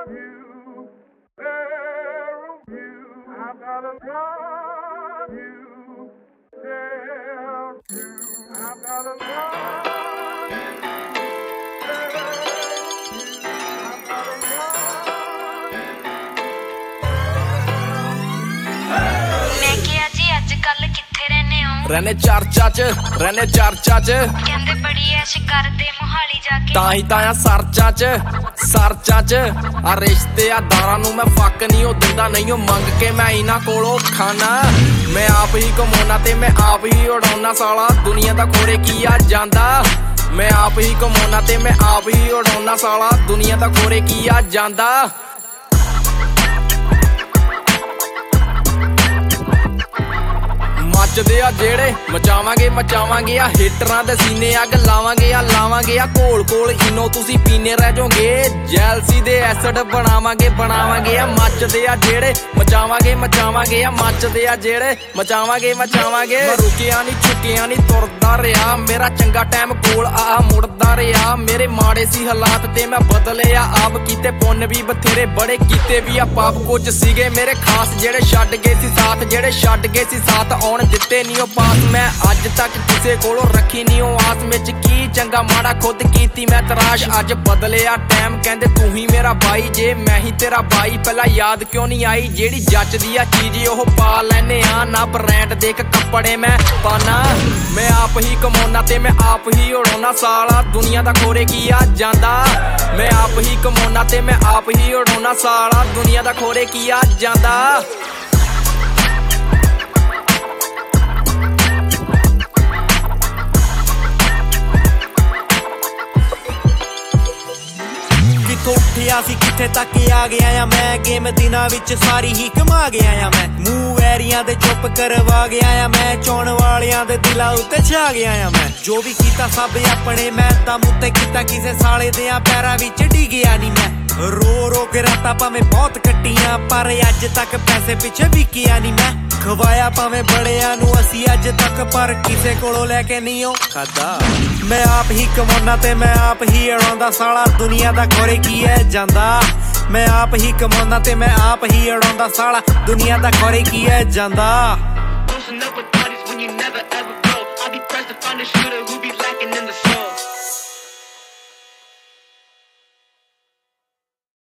you, there you, I gotta love you, there you, I gotta love you, there you, I gotta love you. मैं किया जी अजकल किथे रहने हो रहने चर्चा च कहंदे बड़ी ऐश करदे मोहाली जाके ताही ताया सरचा च आ रिश्तेदारां नूं मैं फक नहीं ओ दिंदा नहीं ओ मंग के मैं इन्हां कोलों खाना मैं आप ही कमाउणा ते मैं आप ही उड़ाउणा साला दुनिया दा खोरे की आ जांदा मैं आप ही कमाउणा ते मैं आप ही उड़ाउणा साला दुनिया दा खोरे की आ जांदा मचदे आ जेड़े मचावांगे आ हिटरां दे सीने अग लावांगे आ कोल कोल इनो तुसी पीने रह जाओगे जैलसी दे एसिड बनावांगे आ मचदे आ जेड़े मचावांगे आ मचदे आ जेड़े मचावांगे मैं रुकिया नहीं चुकिया नहीं तुरदा रहा मेरा चंगा टाइम कोल आ मुड़दा रहा मेरे माड़े सी हालात ते मैं बदले आ आप कीते पुन्न भी बथेरे बड़े कीते भी आ पाप कुछ सीगे मेरे खास जेड़े छड्ड गए सी साथ आउण दिते नहीं ओ पास मैं अज तक किसे कोलों रखी नहीं ओ आस विच की चंगा माड़ा खुद कीती मैं तराश अज बदले आ टाइम कहंदे तू ही मेरा भाई जे मैं ही तेरा भाई पहला याद क्यों नहीं आई जेड़ी जचदी आ चीज ओह पा लैने आ ना ब्रांड देख कपड़े मैं पाना मैं आप ही कमाउणा ते मैं आप ही उड़ाउणा साला दुनिया दा खोरे की आ जांदा मैं आप ही कमाउणा ते मैं आप ही उड़ाउणा साला दुनिया दा खोरे की आ जांदा उठिया सी किथे तक आ गया या मैं गेम दिना विच सारी ही कमा गया या मैं मूंह वैरियां दे चुप करवा गया या मैं चौण वालियां दे दिला उत्ते छा गया या मैं जो भी कीता सब अपने मैं दम उत्ते कीता किसे साले दे पैरां विच डिगया नहीं मैं रो के रातां भावें बहुत कट्टियां पर अज तक पैसे पिछे विकिया नहीं मैं खवाया भावें बड़ियां नूं असी अज तक पर किसे कोलों लैके नहीं ओ खादा मैं आप ही कमाउणा ते मैं आप ही उड़ाउंदा साला दुनिया दा खोरे की है जांदा मैं आप ही कमाउणा ते मैं आप ही उड़ाउंदा साला दुनिया दा खोरे की है जांदा Loosen up with parties when you never ever go. I'll be pressed to find a shooter who be lacking in the